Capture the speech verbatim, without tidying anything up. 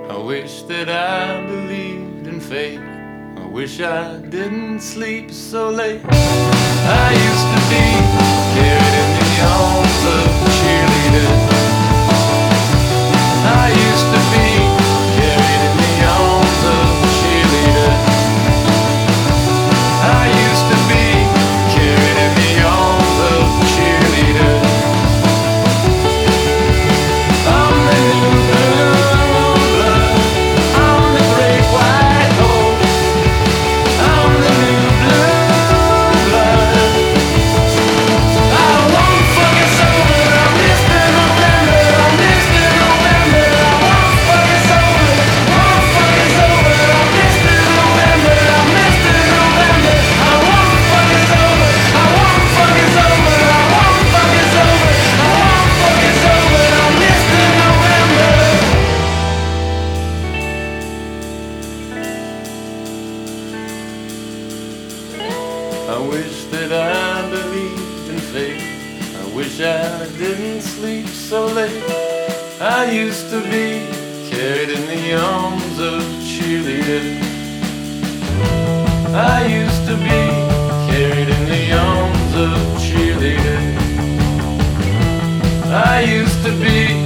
I wish that I believed in fate. I wish I didn't sleep so late. I used to be carried in the arms of cheerleaders. I used to be carried in the arms of cheerleaders. I used to be carried in the arms of cheerleaders. I'm the new blue blood. I'm the great white hope. I'm the new blue blood. I won't fucking sober. I'm Mister November. I'm Mister November. I won't fucking sober. Won't fucking sober. I'm Mister November. I'm Mister November. I won't fucking sober. I won't fucking sober. I won't fucking sober. I won't fucking sober. I'm Mister November. I wish that I believed in fate. I wish I didn't sleep so late. I used to be carried in the arms of cheerleaders. I used to be carried in the arms of cheerleaders. I used to be